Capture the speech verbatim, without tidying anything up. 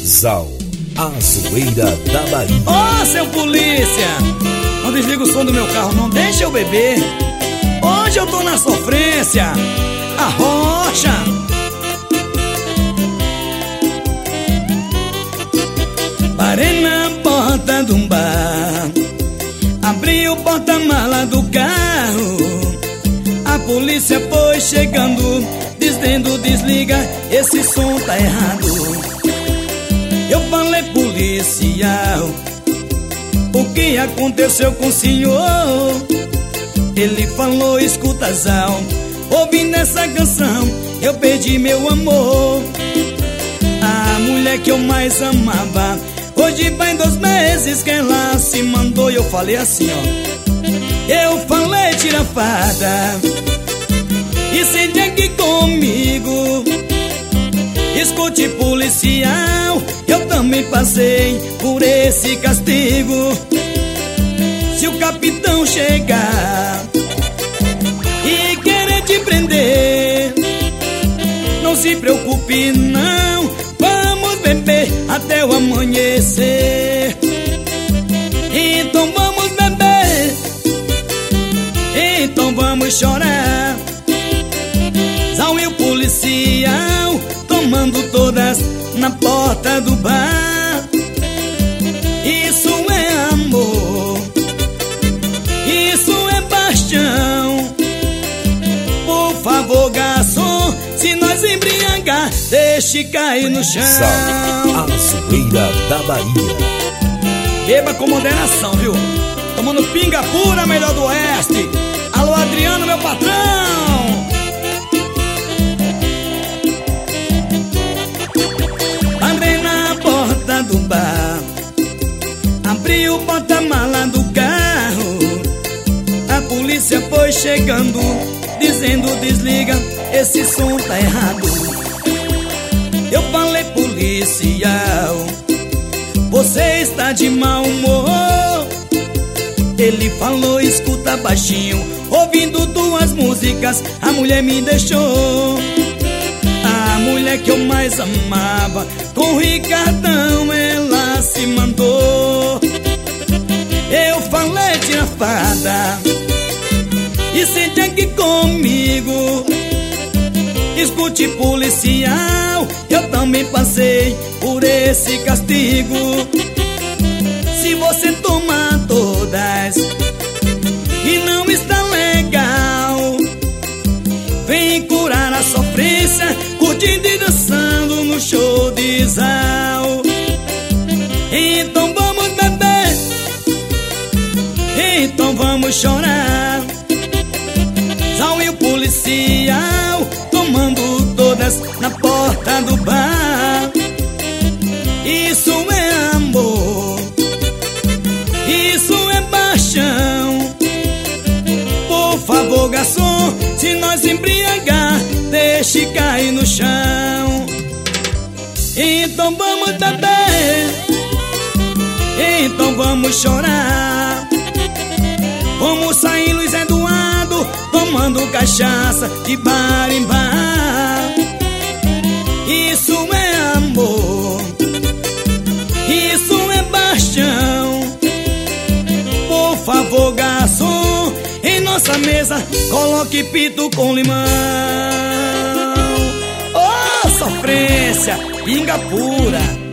Zal, a zoeira da Bahia. Ô, oh, seu polícia, não desliga o som do meu carro, não deixa eu beber. Hoje eu tô na sofrência, a rocha. Parei na porta de um bar, abri o porta-mala do carro. A polícia foi chegando, dizendo desliga, esse som tá errado. Eu falei policial, o que aconteceu com o senhor? Ele falou escuta Zal, ouvindo essa canção eu perdi meu amor. A mulher que eu mais amava, hoje vai dois meses que ela se mandou. E eu falei assim ó, eu falei tira a farda e sente aqui comigo. Escute policial, eu também passei por esse castigo. Se o capitão chegar e querer te prender, não se preocupe não, vamos beber até o amanhecer. Então vamos beber, então vamos chorar. Zal e o policial tomando todas na porta do bar. Isso é amor, isso é paixão. Por favor, garçom, se nós embriagar, deixe cair no chão. Zal, a zoeira da Bahia. Beba com moderação, viu? Tomando pinga pura, melhor do oeste. Alô, Adriano, meu patrão. Andei na porta do bar, abri o porta-mala do carro. A polícia foi chegando, dizendo desliga, esse som tá errado. Eu falei policial, você está de mau humor. Ele falou escuta baixinho, ouvindo tuas músicas a mulher me deixou. A mulher que eu mais amava, com o Ricardão ela se mandou. Eu falei tira a farda e sente aqui comigo. Escute policial, eu também passei por esse castigo. Se você toma todas e não está legal, vem curar a sofrência, curtindo e dançando no show de Zal. Então vamos beber, então vamos chorar. Zal e o policial tomando todas na porta do bar. Isso é amor, isso é paixão. Por favor, garçom, se nós embriagar, deixe cair no chão. Então vamos beber, então vamos chorar. Vamos sair, Luiz Eduardo, tomando cachaça de bar em bar. Isso é amor, isso é paixão. Por favor, garçom, em nossa mesa coloque pito com limão. Oh, sofrência, pinga pura.